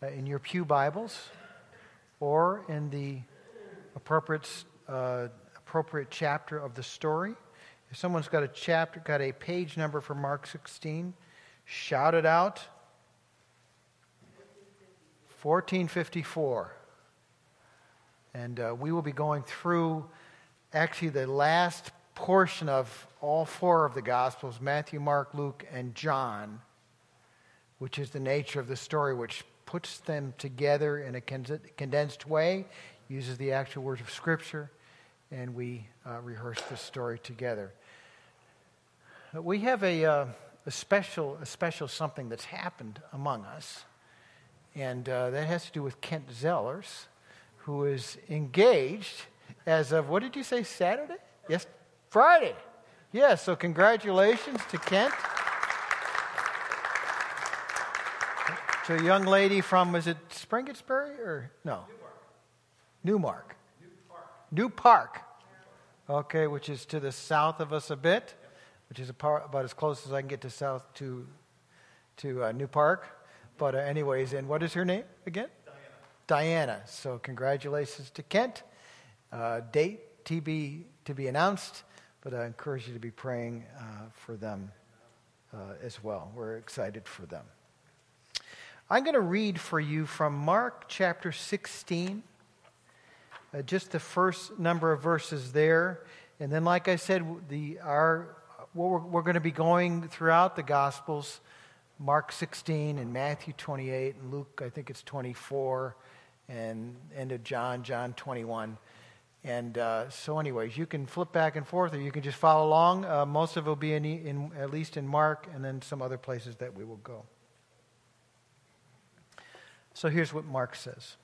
in your pew Bibles or in the appropriate chapter of the story. If someone's got a page number for Mark 16, shout it out. 1454. And we will be going through actually the last portion of all four of the Gospels, Matthew, Mark, Luke, and John, which is the nature of the story, which puts them together in a condensed way, uses the actual words of Scripture, and we rehearse the story together. We have a special something that's happened among us, and that has to do with Kent Zellers, who is engaged as of, what did you say, Saturday? Yes, Friday. Yes, so congratulations to Kent. To a young lady from, is it Springettsbury or no? Newmark. New Park. Okay, which is to the south of us a bit, which is about as close as I can get to south to New Park. But anyways, and what is her name again? Diana. So congratulations to Kent. Date to be announced, but I encourage you to be praying for them as well. We're excited for them. I'm going to read for you from Mark chapter 16, just the first number of verses there. And then, like I said, we're going to be going throughout the Gospels, Mark 16 and Matthew 28 and Luke, I think it's 24, and end of John 21. And so anyways, you can flip back and forth, or you can just follow along. Most of it will be in at least in Mark, and then some other places that we will go. So here's what Mark says.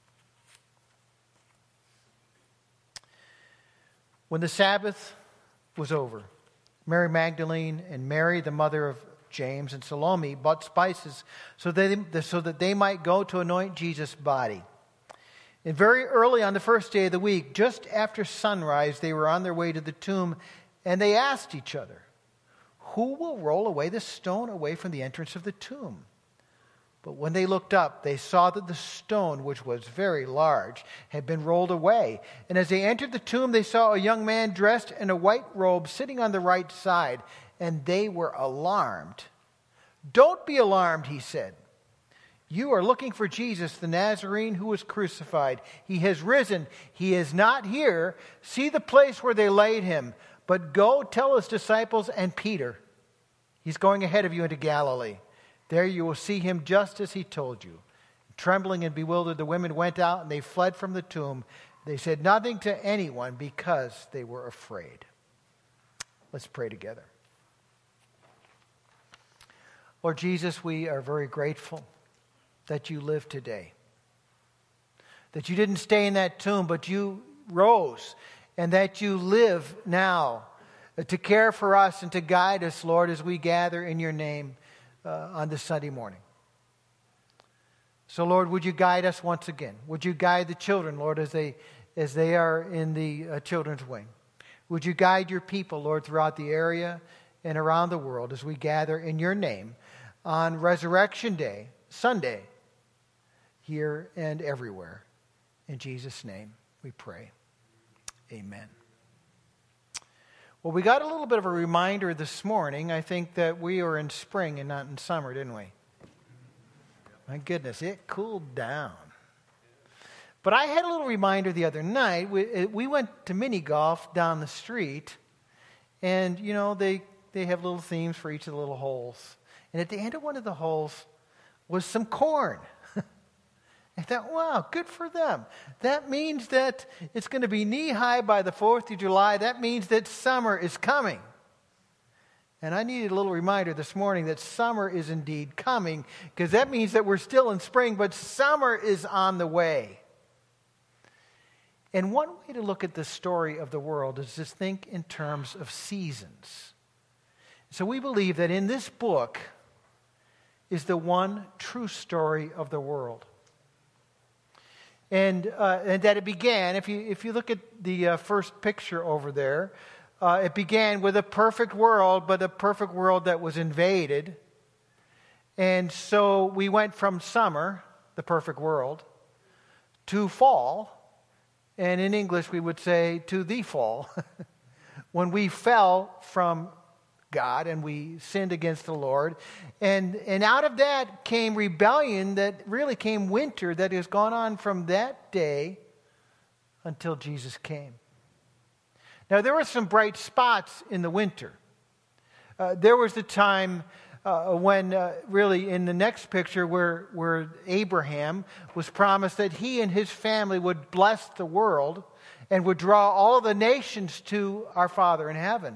When the Sabbath was over, Mary Magdalene and Mary, the mother of James, and Salome bought spices so that they might go to anoint Jesus' body. And very early on the first day of the week, just after sunrise, they were on their way to the tomb, and they asked each other, "Who will roll away the stone away from the entrance of the tomb?" But when they looked up, they saw that the stone, which was very large, had been rolled away. And as they entered the tomb, they saw a young man dressed in a white robe sitting on the right side, and they were alarmed. "Don't be alarmed," he said. "You are looking for Jesus, the Nazarene, who was crucified. He has risen. He is not here. See the place where they laid him. But go tell his disciples and Peter. He's going ahead of you into Galilee. There you will see him just as he told you." Trembling and bewildered, the women went out and they fled from the tomb. They said nothing to anyone because they were afraid. Let's pray together. Lord Jesus, we are very grateful that you live today. That you didn't stay in that tomb, but you rose, and that you live now to care for us and to guide us, Lord, as we gather in your name on this Sunday morning. So, Lord, would you guide us once again? Would you guide the children, Lord, as they are in the children's wing? Would you guide your people, Lord, throughout the area and around the world as we gather in your name on Resurrection Day, Sunday, here and everywhere. In Jesus' name we pray. Amen. Well, we got a little bit of a reminder this morning. I think that we are in spring and not in summer, didn't we? My goodness, it cooled down. But I had a little reminder the other night. We went to mini golf down the street, and, you know, they have little themes for each of the little holes. And at the end of one of the holes was some corn. I thought, wow, good for them. That means that it's going to be knee-high by the 4th of July. That means that summer is coming. And I needed a little reminder this morning that summer is indeed coming, because that means that we're still in spring, but summer is on the way. And one way to look at the story of the world is to think in terms of seasons. So we believe that in this book is the one true story of the world. And that it began, if you look at the first picture over there, it began with a perfect world, but a perfect world that was invaded. And so we went from summer the perfect world, to fall, and in English we would say to the fall, when we fell from God and we sinned against the Lord. And out of that came rebellion that really came winter that has gone on from that day until Jesus came. Now, there were some bright spots in the winter. There was the time when really in the next picture where Abraham was promised that he and his family would bless the world and would draw all of the nations to our Father in heaven.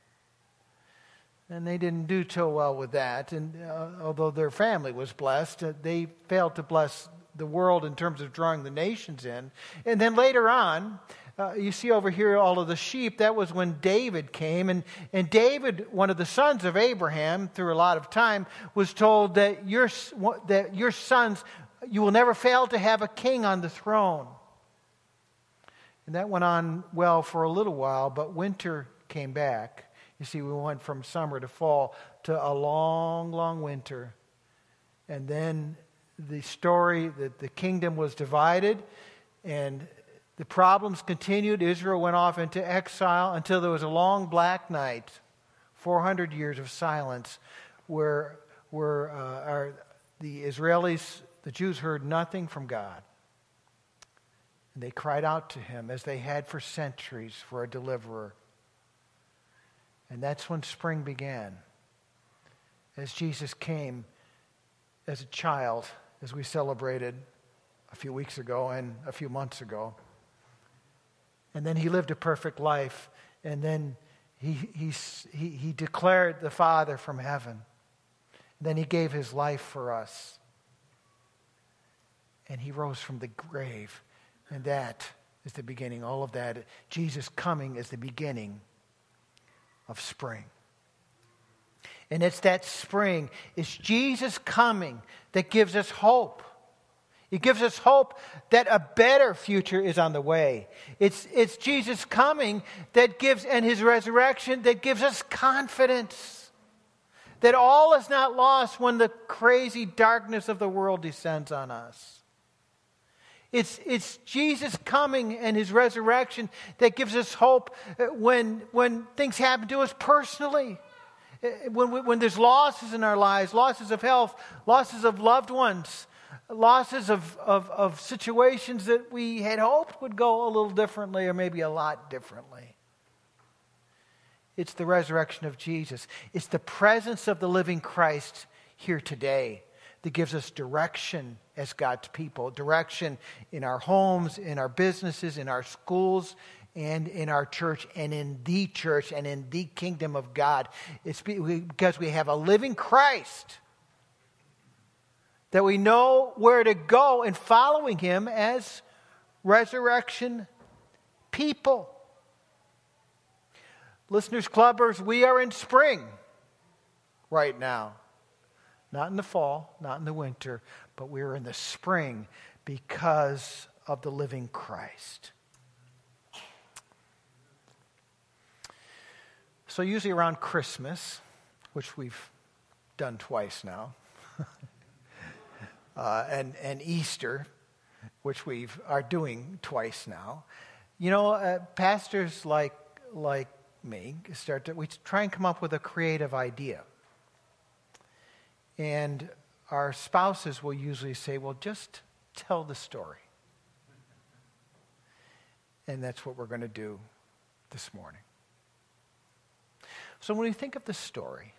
And they didn't do so well with that. And although their family was blessed, they failed to bless the world in terms of drawing the nations in. And then later on, you see over here all of the sheep. That was when David came. And David, one of the sons of Abraham, through a lot of time, was told that your sons, you will never fail to have a king on the throne. And that went on well for a little while, but winter came back. You see, we went from summer to fall to a long, long winter. And then the story that the kingdom was divided and the problems continued. Israel went off into exile until there was a long black night, 400 years of silence, where the Israelis, the Jews, heard nothing from God. And they cried out to him as they had for centuries for a deliverer. And that's when spring began. As Jesus came as a child, as we celebrated a few weeks ago and a few months ago. And then he lived a perfect life. And then he declared the Father from heaven. And then he gave his life for us. And he rose from the grave. And that is the beginning. All of that, Jesus coming is the beginning of spring. And it's that spring, it's Jesus coming that gives us hope. It gives us hope that a better future is on the way. It's Jesus coming that gives, and his resurrection, that gives us confidence that all is not lost when the crazy darkness of the world descends on us. It's Jesus coming and his resurrection that gives us hope when things happen to us personally. When there's losses in our lives, losses of health, losses of loved ones, losses of situations that we had hoped would go a little differently or maybe a lot differently. It's the resurrection of Jesus. It's the presence of the living Christ here today that gives us direction as God's people, direction in our homes, in our businesses, in our schools, and in our church, and in the church, and in the kingdom of God. It's because we have a living Christ that we know where to go in following him as resurrection people. Listeners, clubbers, we are in spring right now. Not in the fall, not in the winter, but we're in the spring because of the living Christ. So usually around Christmas, which we've done twice now, and Easter, which we are doing twice now, pastors like me we try and come up with a creative idea. And our spouses will usually say, well, just tell the story. And that's what we're going to do this morning. So when we think of the story,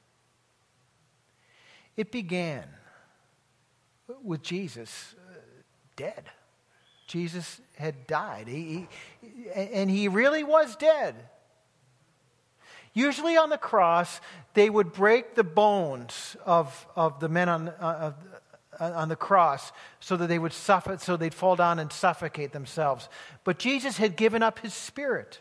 it began with Jesus dead. Jesus had died. And he really was dead. Usually on the cross, they would break the bones of the men on the cross so that they would suffer, so they'd fall down and suffocate themselves. But Jesus had given up his spirit.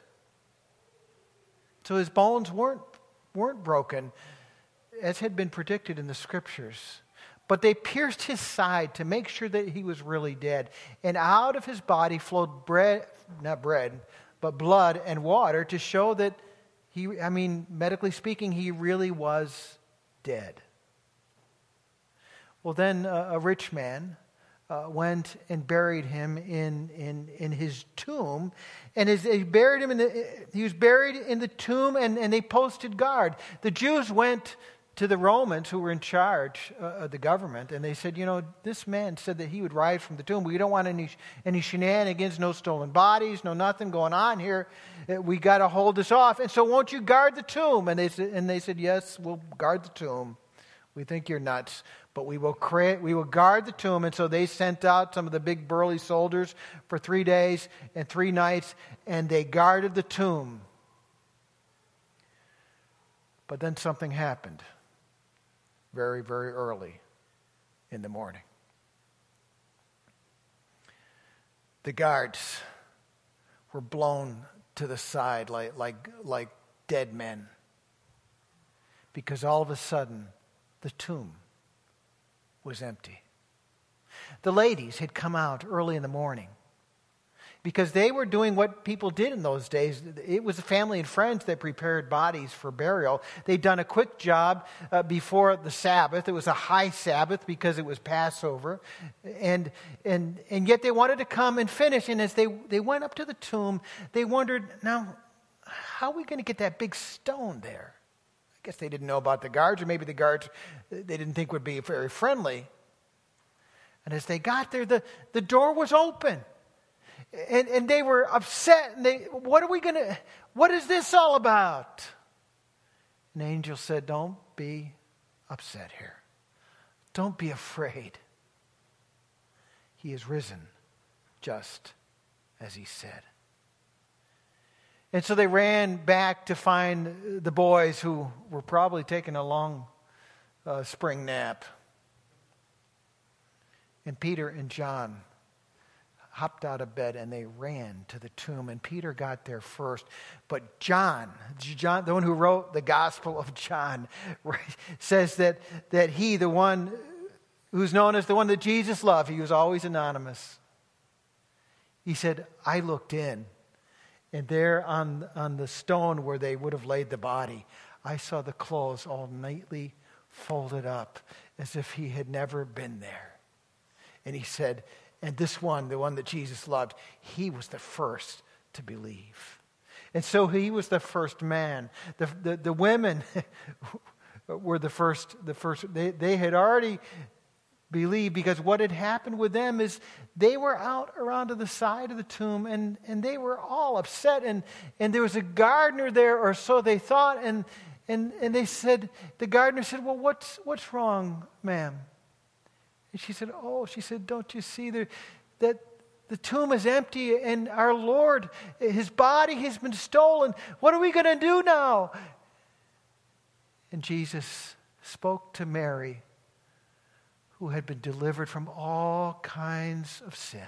So his bones weren't broken, as had been predicted in the scriptures. But they pierced his side to make sure that he was really dead. And out of his body flowed not bread, but blood and water to show that medically speaking, he really was dead. Well, then a rich man went and buried him in his tomb. And as they buried him, he was buried in the tomb, and they posted guard. The Jews went to the Romans who were in charge of the government, and they said, this man said that he would rise from the tomb. We don't want any shenanigans, no stolen bodies, no nothing going on here. We got to hold this off. And so won't you guard the tomb? And they said, yes, we'll guard the tomb. We think you're nuts, but we will guard the tomb. And so they sent out some of the big burly soldiers for 3 days and 3 nights, and they guarded the tomb. But then something happened very, very early in the morning. The guards were blown to the side like dead men, because all of a sudden the tomb was empty. The ladies had come out early in the morning because they were doing what people did in those days. It was the family and friends that prepared bodies for burial. They'd done a quick job before the Sabbath. It was a high Sabbath because it was Passover. And yet they wanted to come and finish. And as they went up to the tomb, they wondered, now, how are we going to get that big stone there? I guess they didn't know about the guards, or maybe the guards they didn't think would be very friendly. And as they got there, the door was open. And they were upset. And what is this all about? And the angel said, don't be upset here. Don't be afraid. He is risen, just as he said. And so they ran back to find the boys, who were probably taking a long spring nap. And Peter and John hopped out of bed and they ran to the tomb. And Peter got there first. But John, the one who wrote the Gospel of John, says that he, the one who's known as the one that Jesus loved, he was always anonymous. He said, I looked in, and there on the stone where they would have laid the body, I saw the clothes all neatly folded up as if he had never been there. And he said, and this one, the one that Jesus loved, he was the first to believe. And so he was the first man. The women were the first. They had already believed, because what had happened with them is they were out around to the side of the tomb, and they were all upset. And there was a gardener there, or so they thought. And they said, the gardener said, well, what's wrong, ma'am? And she said, don't you see that the tomb is empty, and our Lord, his body has been stolen. What are we going to do now? And Jesus spoke to Mary, who had been delivered from all kinds of sin.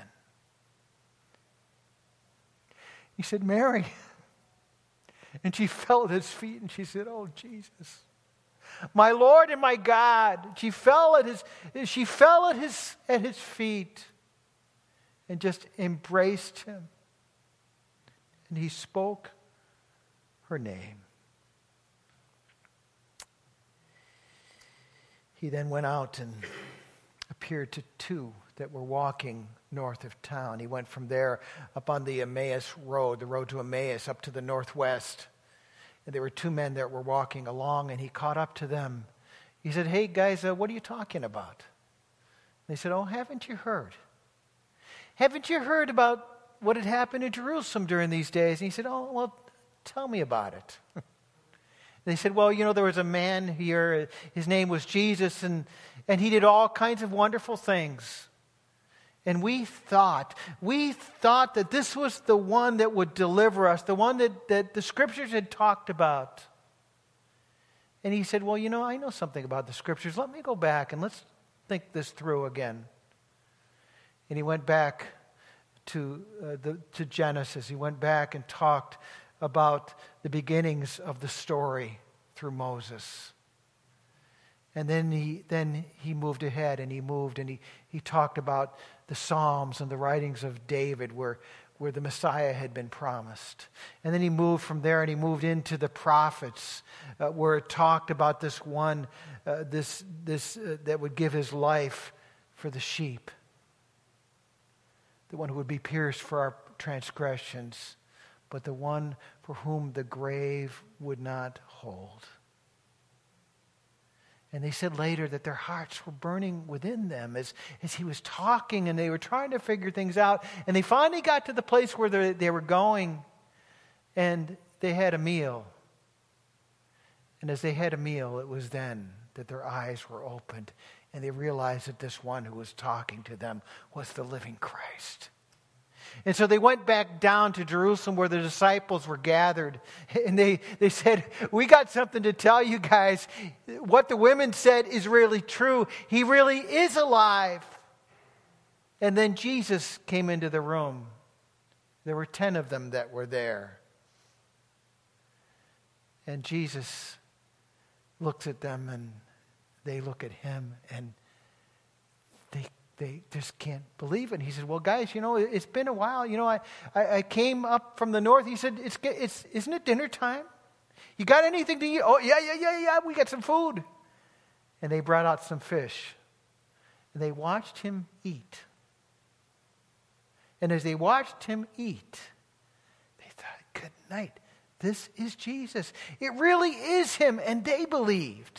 He said, Mary. And she fell at his feet and she said, oh, Jesus, my Lord and my God. She fell at his feet and just embraced him. And he spoke her name. He then went out and appeared to 2 that were walking north of town. He went from there up on the Emmaus road, the road to Emmaus, up to the northwest. And there were 2 men that were walking along, and he caught up to them. He said, hey, guys, what are you talking about? They said, oh, haven't you heard? Haven't you heard about what had happened in Jerusalem during these days? And he said, oh, well, tell me about it. They said, well, there was a man here. His name was Jesus, and he did all kinds of wonderful things. And we thought that this was the one that would deliver us, the one that the Scriptures had talked about. And he said, well, I know something about the Scriptures. Let me go back and let's think this through again. And he went back to Genesis. He went back and talked about the beginnings of the story through Moses. And then he moved ahead, and he talked about the Psalms and the writings of David where the Messiah had been promised. And then he moved from there and he moved into the prophets where it talked about this one, this that would give his life for the sheep. the one who would be pierced for our transgressions, but the one for whom the grave would not hold. And they said later that their hearts were burning within them as he was talking, and they were trying to figure things out. And they finally got to the place where they were going, and they had a meal. And as they had a meal, it was then that their eyes were opened, and they realized that this one who was talking to them was the living Christ. And so they went back down to Jerusalem where the disciples were gathered. And they said, we got something to tell you guys. What the women said is really true. He really is alive. And then Jesus came into the room. There were 10 of them that were there. And Jesus looks at them, and they look at him, and they just can't believe it. And he said, well, guys, it's been a while. I came up from the north. He said, isn't it dinner time? You got anything to eat? Oh, yeah. We got some food. And they brought out some fish. And they watched him eat. And as they watched him eat, they thought, good night. This is Jesus. It really is him. And they believed.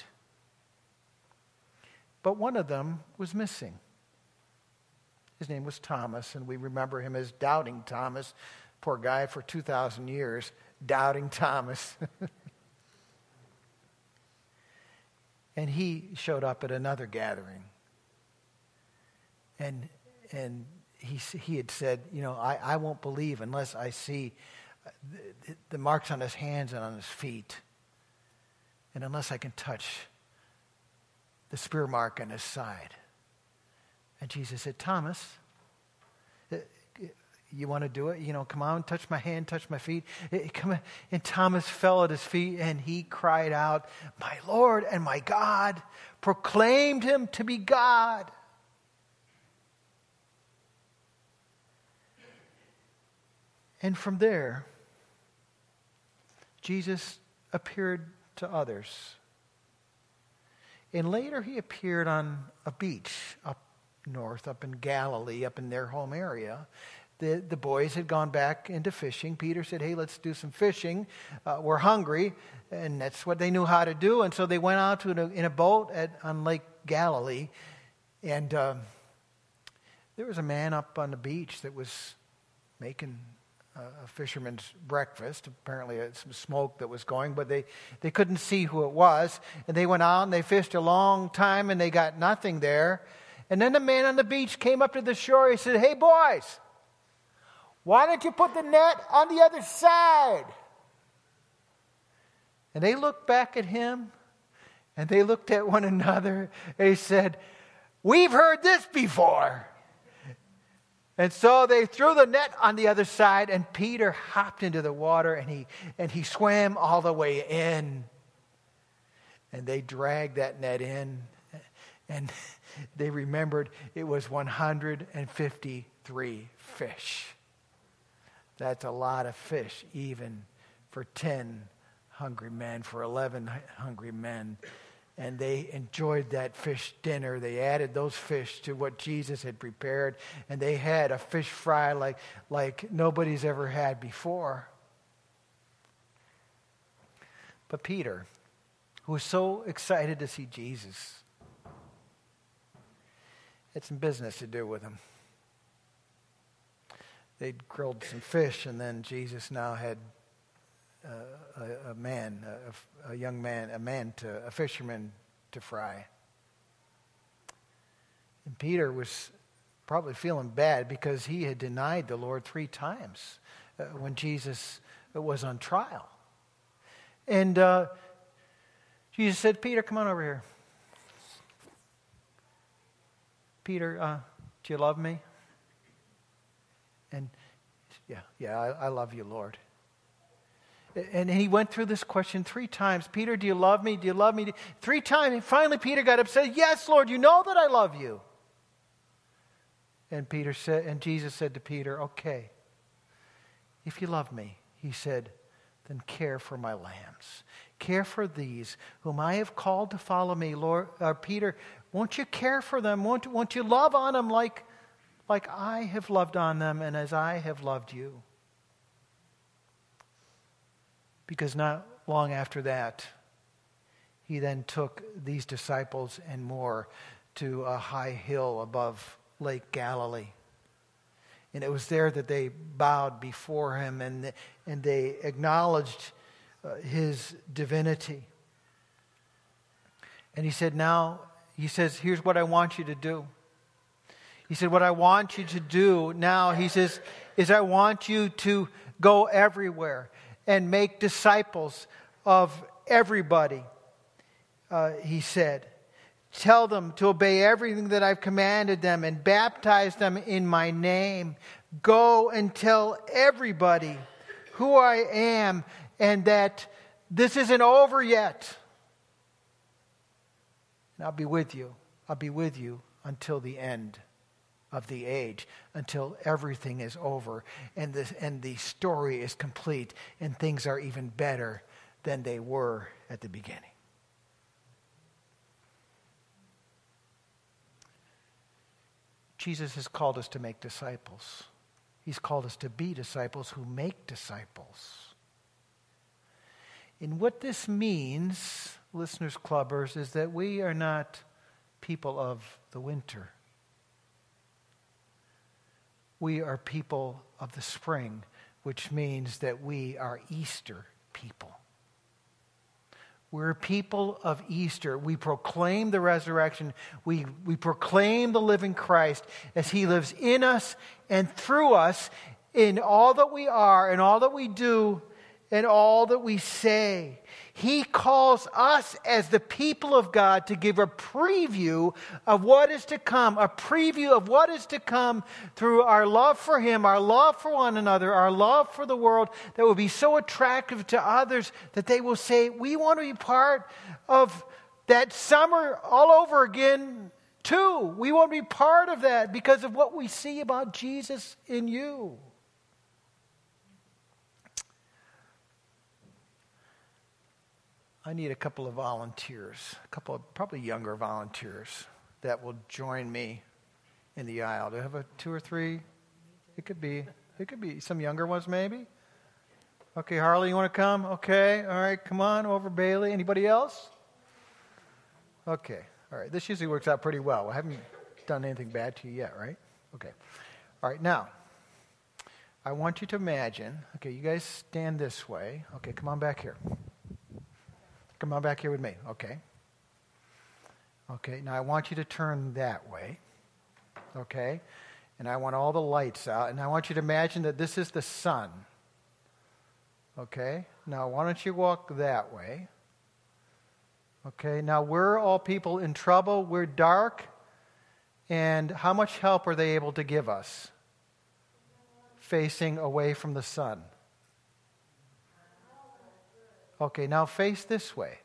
But one of them was missing. His name was Thomas, and we remember him as Doubting Thomas. Poor guy, for 2,000 years, Doubting Thomas. And he showed up at another gathering. And he had said, I won't believe unless I see the marks on his hands and on his feet. And unless I can touch the spear mark on his side. And Jesus said, Thomas, you want to do it? Come on, touch my hand, touch my feet. Come on. And Thomas fell at his feet, and he cried out, my Lord and my God, proclaimed him to be God. And from there, Jesus appeared to others. And later he appeared on a beach up north, up in Galilee, up in their home area. The boys had gone back into fishing. Peter said, hey, let's do some fishing. We're hungry. And that's what they knew how to do. And so they went out in a boat on Lake Galilee. And there was a man up on the beach that was making a fisherman's breakfast. Apparently some smoke that was going, but they couldn't see who it was. And they went out and they fished a long time, and they got nothing there. And then the man on the beach came up to the shore. He said, hey, boys, why don't you put the net on the other side? And they looked back at him, and they looked at one another. They said, we've heard this before. And so they threw the net on the other side, and Peter hopped into the water, and he swam all the way in. And they dragged that net in, and they remembered it was 153 fish. That's a lot of fish, even for 10 hungry men, for 11 hungry men. And they enjoyed that fish dinner. They added those fish to what Jesus had prepared. And they had a fish fry like nobody's ever had before. But Peter, who was so excited to see Jesus, had some business to do with him. They'd grilled some fish, and then Jesus now had a fisherman to fry. And Peter was probably feeling bad because he had denied the Lord 3 times when Jesus was on trial. And Jesus said, Peter, come on over here. Peter, do you love me? And yeah, I love you, Lord. And he went through this question 3 times. Peter, do you love me? Do you love me? 3 times. And finally Peter got up and said, yes, Lord, you know that I love you. And Jesus said to Peter, okay, if you love me, he said, then care for my lambs. Care for these whom I have called to follow me. Lord, Peter, won't you care for them? Won't you love on them like like I have loved on them and as I have loved you. Because not long after that, he then took these disciples and more to a high hill above Lake Galilee. And it was there that they bowed before him and they acknowledged his divinity. And he said, here's what I want you to do. He said, what I want you to do now, he says, is I want you to go everywhere and make disciples of everybody. He said, tell them to obey everything that I've commanded them and baptize them in my name. Go and tell everybody who I am and that this isn't over yet. And I'll be with you. I'll be with you until the end of the age, until everything is over and the story is complete and things are even better than they were at the beginning. Jesus has called us to make disciples. He's called us to be disciples who make disciples. And what this means, listeners, clubbers, is that we are not people of the winter. We are people of the spring, which means that we are Easter people. We're people of Easter. We proclaim the resurrection. We proclaim the living Christ as he lives in us and through us in all that we are and all that we do and all that we say. He calls us as the people of God to give a preview of what is to come, a preview of what is to come through our love for him, our love for one another, our love for the world that will be so attractive to others that they will say, we want to be part of that summer all over again too. We want to be part of that because of what we see about Jesus in you. I need a couple of volunteers, a couple of probably younger volunteers that will join me in the aisle. Do I have 2 or 3? It could be some younger ones maybe. Okay, Harley, you want to come? Okay, all right, come on over, Bailey. Anybody else? Okay, all right. This usually works out pretty well. I haven't done anything bad to you yet, right? Okay. All right, now, I want you to imagine, okay, you guys stand this way. Okay, come on back here. Come on back here with me, okay? Okay, now I want you to turn that way, okay? And I want all the lights out, and I want you to imagine that this is the sun, okay? Now why don't you walk that way? Okay, now we're all people in trouble, we're dark, and how much help are they able to give us? Facing away from the sun. Okay, now face this way.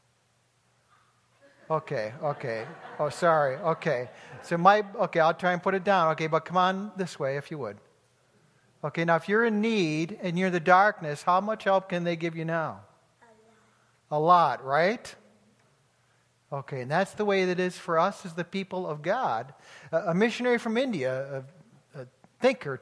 Okay. Oh, sorry. Okay. I'll try and put it down. Okay, but come on this way if you would. Okay, now if you're in need and you're in the darkness, how much help can they give you now? A lot, right? Okay, and that's the way that it is for us as the people of God. A missionary from India, a thinker,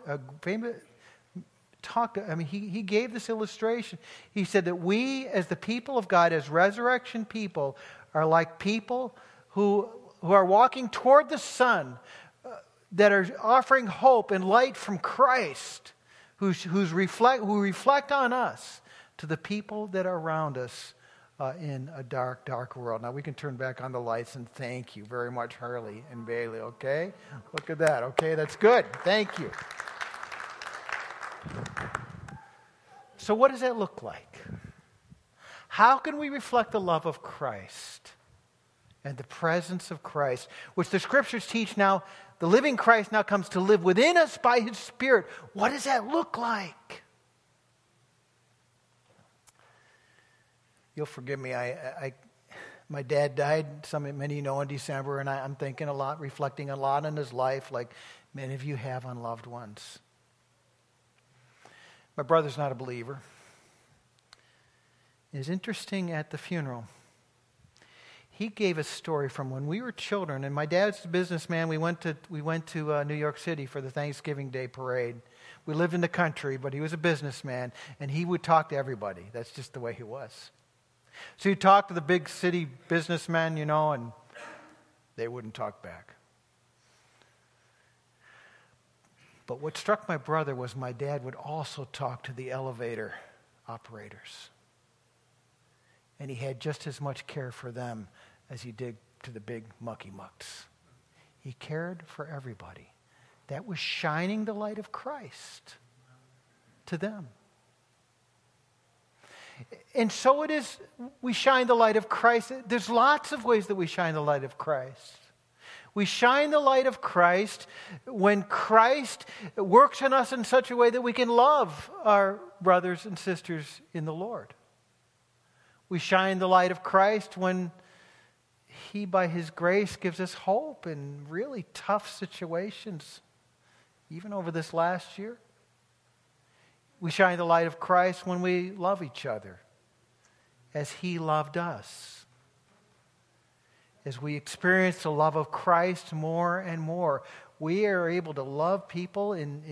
he gave this illustration. He said that we, as the people of God, as resurrection people, are like people who are walking toward the sun, that are offering hope and light from Christ, who reflect on us to the people that are around us in a dark, dark world. Now we can turn back on the lights, and thank you very much, Harley and Bailey. Okay, look at that. Okay, that's good. Thank you. So what does that look like? How can we reflect the love of Christ and the presence of Christ, which the Scriptures teach now, the living Christ now comes to live within us by His Spirit. What does that look like? You'll forgive me. My dad died, many of you know, in December, and I'm thinking a lot, reflecting a lot on his life, like many of you have on loved ones. My brother's not a believer. It's interesting at the funeral. he gave a story from when we were children. And my dad's a businessman. We went to New York City for the Thanksgiving Day parade. We lived in the country, but he was a businessman, and he would talk to everybody. That's just the way he was. So he'd talk to the big city businessmen, and they wouldn't talk back. But what struck my brother was my dad would also talk to the elevator operators. And he had just as much care for them as he did to the big mucky mucks. He cared for everybody. That was shining the light of Christ to them. And so it is, we shine the light of Christ. There's lots of ways that we shine the light of Christ. We shine the light of Christ when Christ works in us in such a way that we can love our brothers and sisters in the Lord. We shine the light of Christ when He, by His grace, gives us hope in really tough situations, even over this last year. We shine the light of Christ when we love each other as He loved us. As we experience the love of Christ more and more, we are able to love people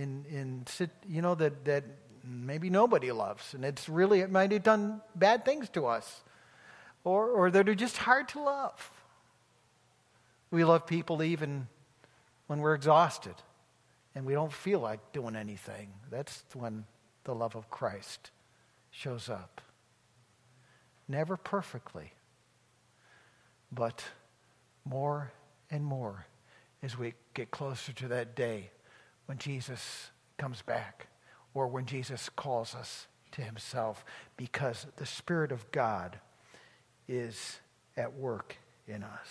that maybe nobody loves, and it might have done bad things to us, or that are just hard to love. We love people even when we're exhausted and we don't feel like doing anything. That's when the love of Christ shows up. Never perfectly, but more and more as we get closer to that day when Jesus comes back, or when Jesus calls us to Himself, because the Spirit of God is at work in us.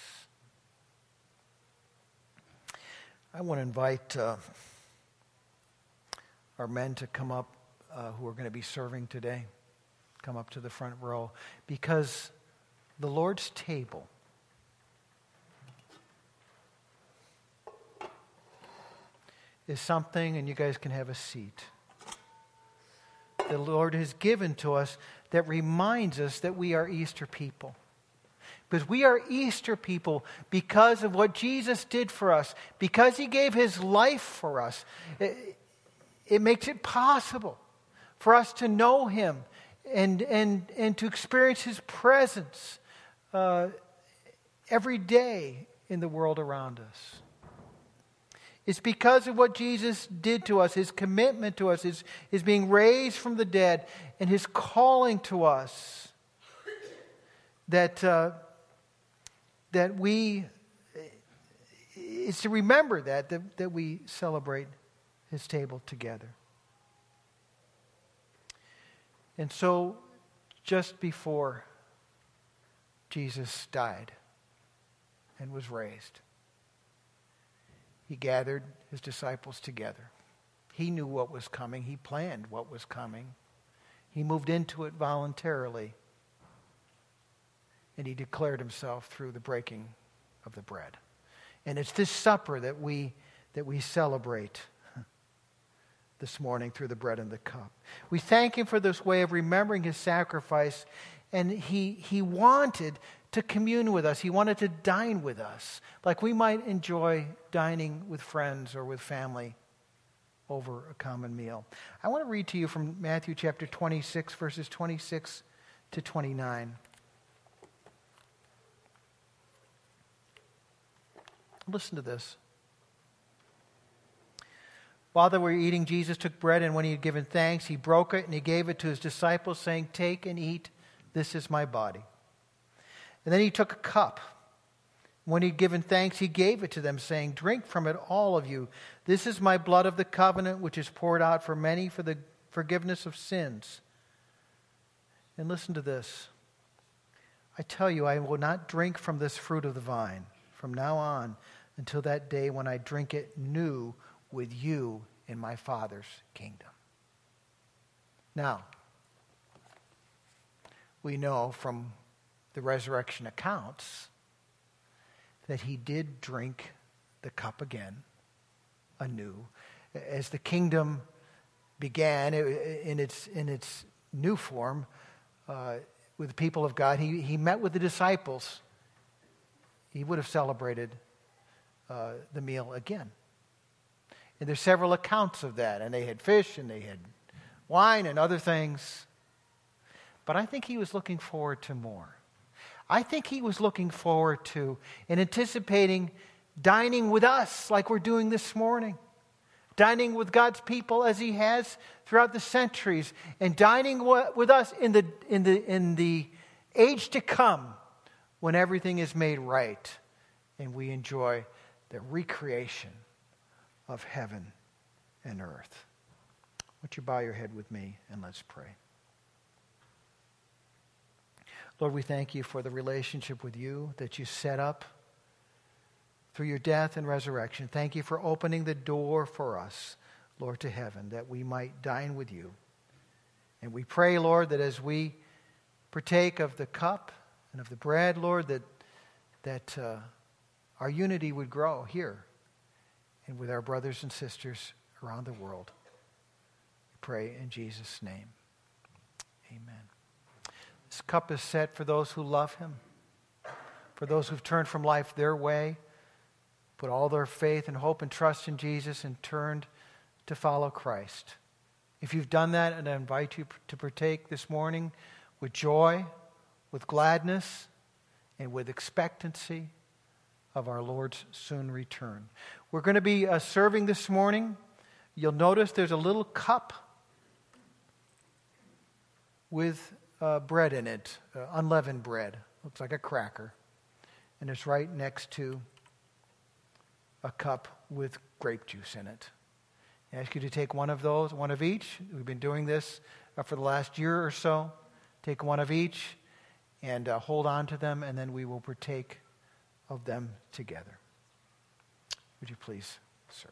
I want to invite our men to come up who are going to be serving today. Come up to the front row, because the Lord's table is something, and you guys can have a seat, the Lord has given to us that reminds us that we are Easter people. Because we are Easter people because of what Jesus did for us. Because He gave His life for us. It makes it possible for us to know Him and to experience His presence every day in the world around us. It's because of what Jesus did to us, His commitment to us, His being raised from the dead, and His calling to us that it's to remember that we celebrate His table together. And so, just before Jesus died and was raised, He gathered His disciples together. He knew what was coming. He planned what was coming. He moved into it voluntarily. And He declared Himself through the breaking of the bread. And it's this supper that we celebrate this morning through the bread and the cup. We thank Him for this way of remembering His sacrifice. And He wanted to commune with us. He wanted to dine with us, like we might enjoy dining with friends or with family over a common meal. I want to read to you from Matthew chapter 26, verses 26 to 29. Listen to this. While they were eating, Jesus took bread, and when He had given thanks, He broke it, and He gave it to His disciples, saying, "Take and eat, this is my body." And then He took a cup. When He had given thanks, He gave it to them, saying, "Drink from it, all of you. This is my blood of the covenant, which is poured out for many for the forgiveness of sins." And listen to this. "I tell you, I will not drink from this fruit of the vine from now on until that day when I drink it new with you in my Father's kingdom." Now, we know from the resurrection accounts that He did drink the cup again, anew. As the kingdom began in its new form with the people of God, he met with the disciples he would have celebrated the meal again. And there's several accounts of that. And they had fish and they had wine and other things. But I think he was looking forward to more. I think he was looking forward to and anticipating dining with us like we're doing this morning. Dining with God's people as he has throughout the centuries. And dining with us in the age to come when everything is made right and we enjoy the recreation of heaven and earth. Won't you bow your head with me and let's pray. Lord, we thank you for the relationship with you that you set up through your death and resurrection. Thank you for opening the door for us, Lord, to heaven, that we might dine with you. And we pray, Lord, that as we partake of the cup and of the bread, Lord, that our unity would grow here and with our brothers and sisters around the world. We pray in Jesus' name. Amen. This cup is set for those who love him, for those who've turned from life their way, put all their faith and hope and trust in Jesus and turned to follow Christ. If you've done that, and I invite you to partake this morning with joy, with gladness, and with expectancy of our Lord's soon return. We're going to be serving this morning. You'll notice there's a little cup with bread in it, unleavened bread. Looks like a cracker. And it's right next to a cup with grape juice in it. I ask you to take one of those, one of each. We've been doing this for the last year or so. Take one of each and hold on to them, and then we will partake of them together. Would you please serve?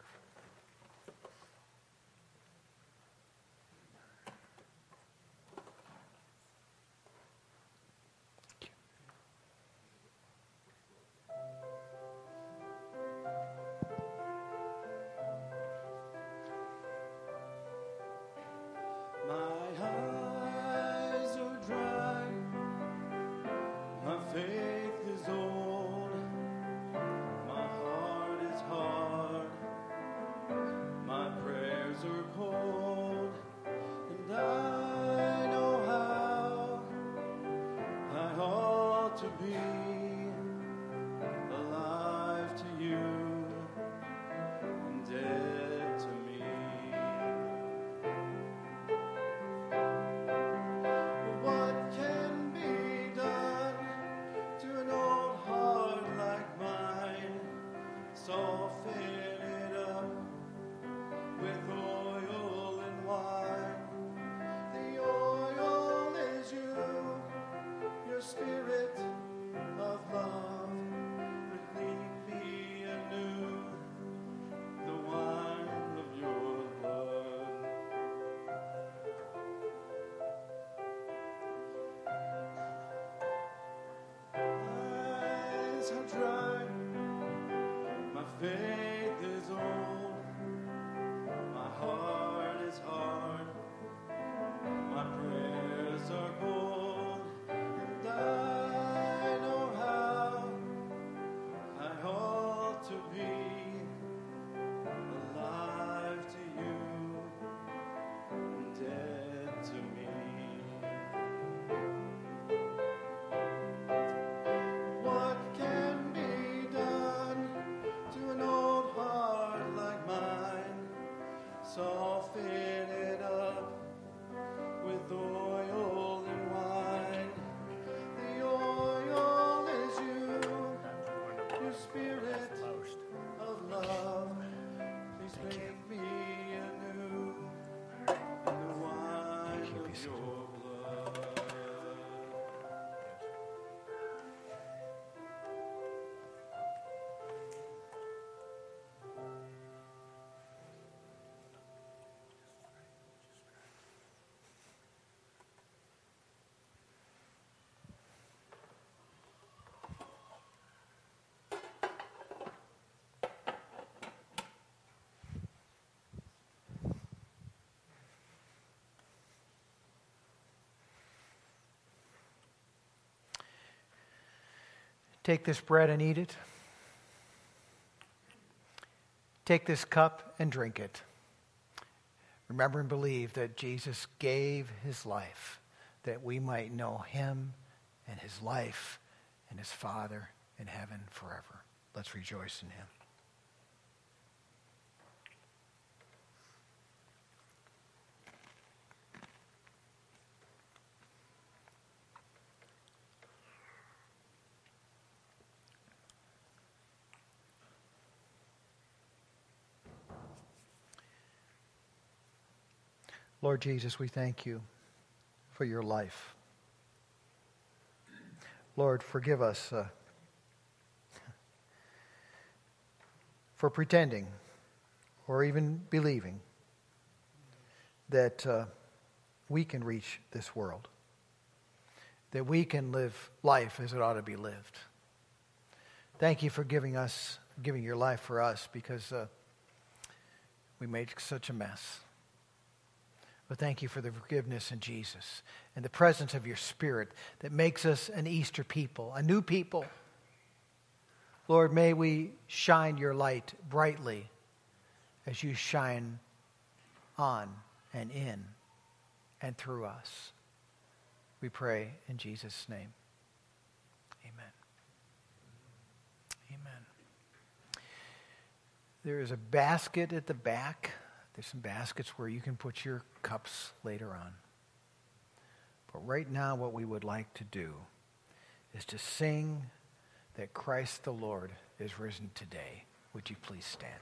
Take this bread and eat it. Take this cup and drink it. Remember and believe that Jesus gave his life that we might know him and his life and his Father in heaven forever. Let's rejoice in him. Lord Jesus, we thank you for your life. Lord, forgive us for pretending or even believing that we can reach this world, that we can live life as it ought to be lived. Thank you for giving your life for us, because we made such a mess. But thank you for the forgiveness in Jesus and the presence of your Spirit that makes us an Easter people, a new people. Lord, may we shine your light brightly as you shine on and in and through us. We pray in Jesus' name. Amen. Amen. There is a basket at the back. There's some baskets where you can put your cups later on. But right now, what we would like to do is to sing that Christ the Lord is risen today. Would you please stand?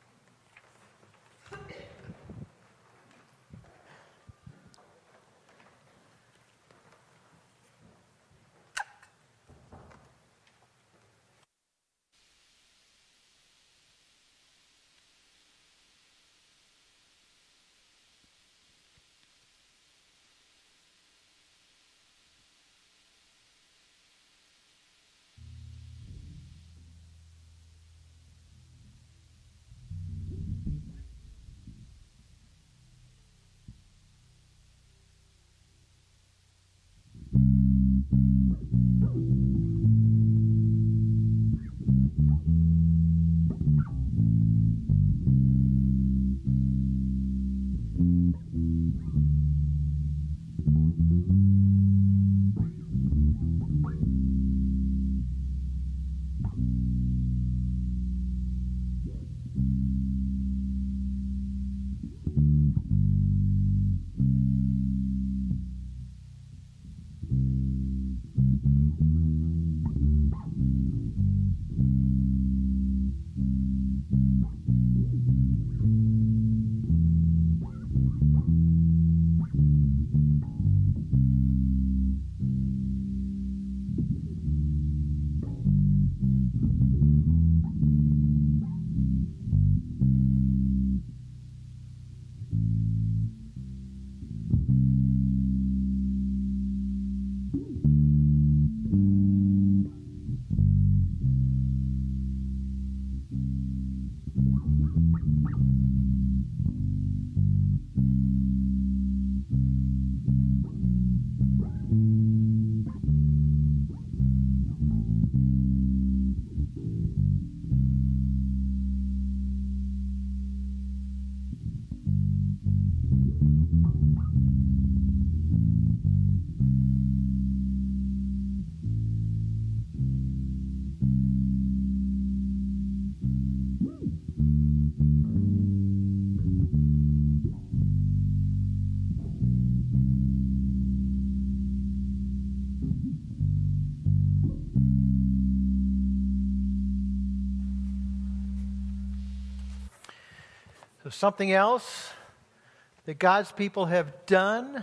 So something else that God's people have done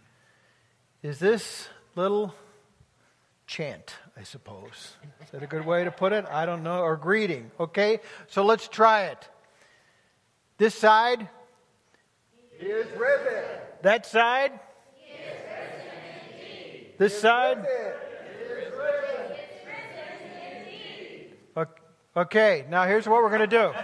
is this little chant, I suppose. Is that a good way to put it? I don't know. Or greeting. Okay? So let's try it. This side. He is risen. That side. He is risen indeed. This side. He is risen. Okay, now here's what we're going to do.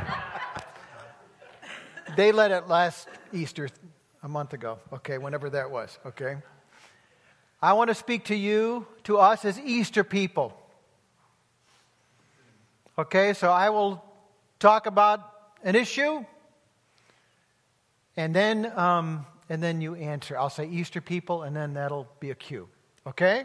They let it last Easter a month ago, okay, whenever that was, okay? I want to speak to you, to us as Easter people. Okay, so I will talk about an issue, and then you answer. I'll say Easter people, and then that'll be a cue. Okay?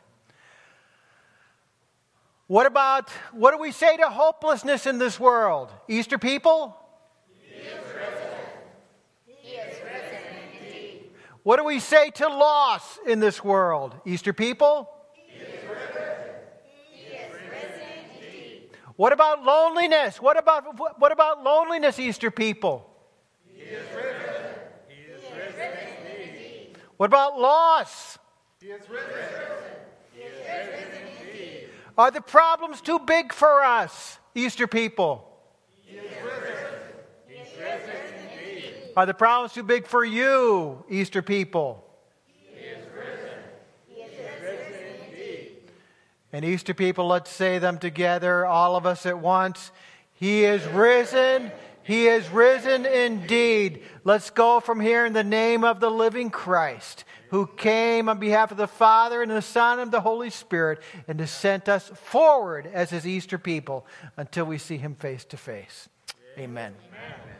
What do we say to hopelessness in this world? Easter people? He is risen. He is risen indeed. What do we say to loss in this world? Easter people? He is risen. He is risen indeed. What about loneliness? What about loneliness, Easter people? He is risen. He is risen indeed. What about loss? He is risen. He is risen indeed. Are the problems too big for us, Easter people? He is risen. He is risen indeed. Are the problems too big for you, Easter people? He is risen. He is risen indeed. And Easter people, let's say them together, all of us at once. He is risen. He is risen indeed. Let's go from here in the name of the living Christ, who came on behalf of the Father and the Son and the Holy Spirit and has sent us forward as his Easter people until we see him face to face. Amen. Amen.